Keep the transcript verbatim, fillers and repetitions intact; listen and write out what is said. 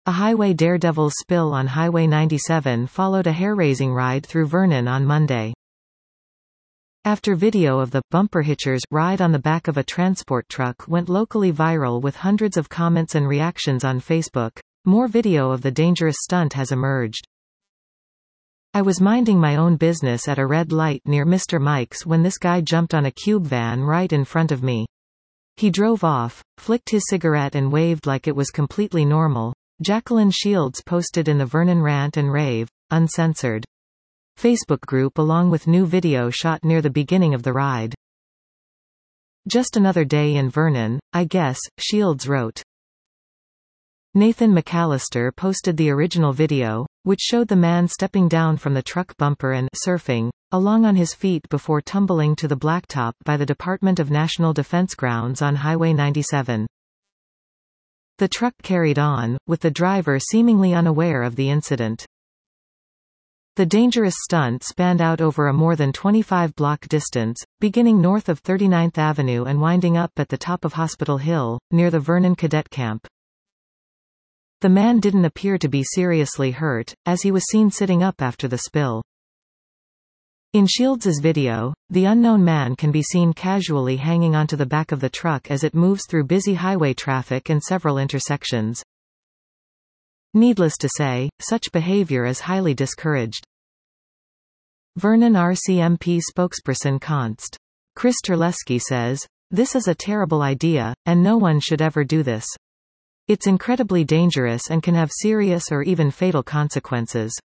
A highway daredevil spill on Highway ninety-seven followed a hair-raising ride through Vernon on Monday. After video of the bumper hitchers ride on the back of a transport truck went locally viral with hundreds of comments and reactions on Facebook, more video of the dangerous stunt has emerged. I was minding my own business at a red light near Mister Mike's when this guy jumped on a cube van right in front of me. He drove off, flicked his cigarette and waved like it was completely normal. Jacqueline Shields posted in the Vernon Rant and Rave, Uncensored Facebook group along with new video shot near the beginning of the ride. Just another day in Vernon, I guess, Shields wrote. Nathan McAllister posted the original video, which showed the man stepping down from the truck bumper and surfing along on his feet before tumbling to the blacktop by the Department of National Defense grounds on Highway ninety-seven. The truck carried on, with the driver seemingly unaware of the incident. The dangerous stunt spanned out over a more than twenty-five block distance, beginning north of thirty-ninth Avenue and winding up at the top of Hospital Hill, near the Vernon Cadet Camp. The man didn't appear to be seriously hurt, as he was seen sitting up after the spill. In Shields's video, the unknown man can be seen casually hanging onto the back of the truck as it moves through busy highway traffic and several intersections. Needless to say, such behavior is highly discouraged. Vernon R C M P spokesperson Const. Chris Terlesky says, "This is a terrible idea, and no one should ever do this. It's incredibly dangerous and can have serious or even fatal consequences."